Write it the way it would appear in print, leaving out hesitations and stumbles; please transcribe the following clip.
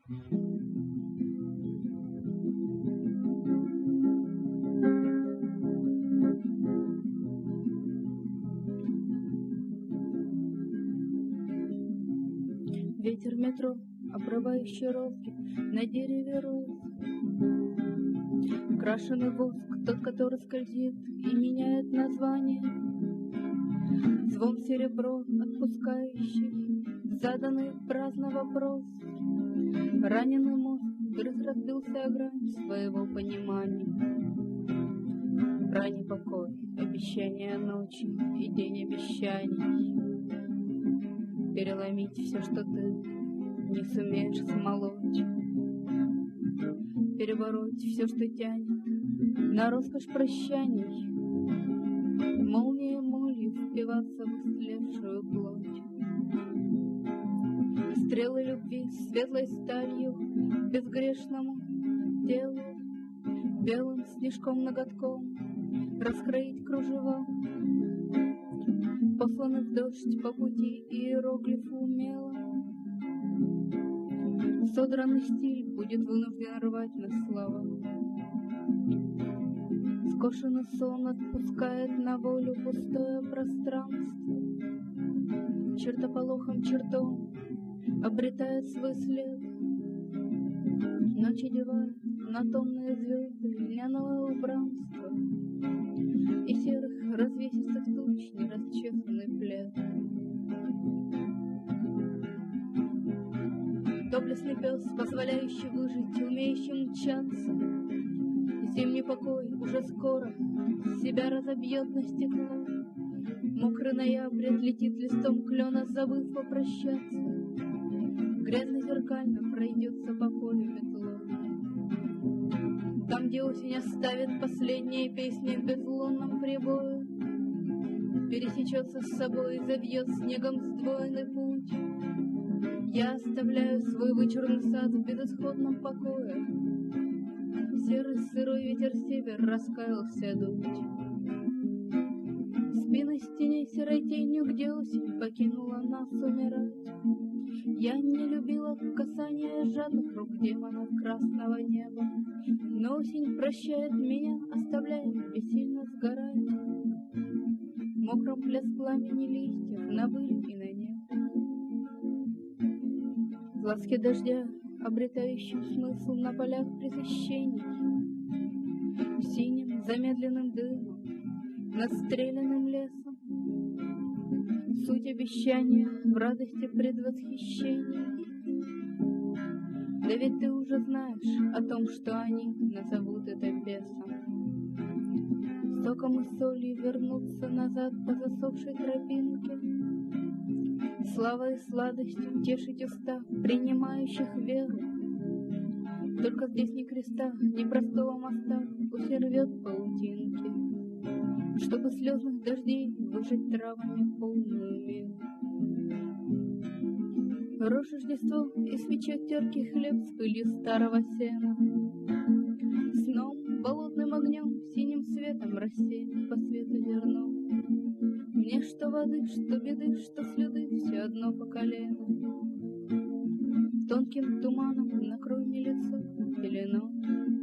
Ветер метро, обрывающий розги на дереве роз. Крашеный воск, тот, который скользит и меняет название. Звон серебро, отпускающий заданный праздно вопрос. Раненый мозг грыз разбился о грань своего понимания. Ранний покой, обещание ночи и день обещаний. Переломить все, что ты не сумеешь смолоть. Перебороть все, что тянет на роскошь прощаний. Молнией молью впиваться в истлевшую плоть. Стрелы любви светлой сталью безгрешному телу, белым снежком-ноготком раскроить кружева. Посланы в дождь по пути иероглифы умело. Содранный стиль будет вынужден рвать на слова. Скошенный сон отпускает на волю пустое пространство. Чертополохом чертом обретает свой след. Ночи девают на томные звезды льняного убранства и серых развесистых туч нерасчесанный плед. Доблестный пес, позволяющий выжить, умеющий мчаться. Зимний покой уже скоро себя разобьет на стекло. Мокрый ноябрь отлетит листом клена, забыв попрощаться. Грязно-зеркально пройдется по полю метлой. Там, где осень оставит последние песни в безлунном прибое, пересечется с собой и забьет снегом сдвоенный путь. Я оставляю свой вычурный сад в безысходном покое. Серый сырой ветер север раскаялся дуть. Спины стеней серой тенью, где осень покинула нас умирать. Я не любила касания жадных рук демонов красного неба, но осень прощает меня, оставляя бессильно сгорать. Мокрым плеск пламени листьев на быль и на небо. Глазки дождя, обретающим смысл на полях пресыщений. Синим замедленным дымом над стрелянным лесом. Суть обещания в радости предвосхищения. Да ведь ты уже знаешь о том, что они назовут это бесом. Соком и солью вернуться назад по засохшей тропинке. Славой и сладостью тешить уста, принимающих веру. Только здесь ни креста, ни простого моста, пусть и рвет паутинки, чтобы слезных дождей выжать травами полную меру. Рожь Рождество испечет теркий хлеб с пылью старого сена. Сном, болотным огнем, синим светом рассеет по свету зерно. Мне что воды, что беды, что следы, все одно по колено. Тонким туманом накрой мне лицо пеленой.